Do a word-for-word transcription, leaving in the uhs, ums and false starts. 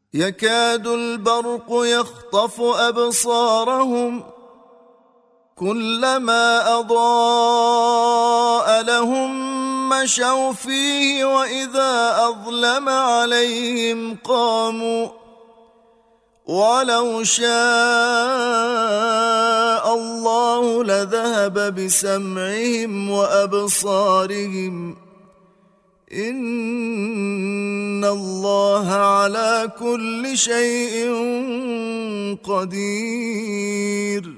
يكاد البرق يخطف أبصارهم كلما أضاء لهم مشوا فيه وإذا أظلم عليهم قاموا ولو شاء الله لذهب بسمعهم وأبصارهم إن الله على كل شيء قدير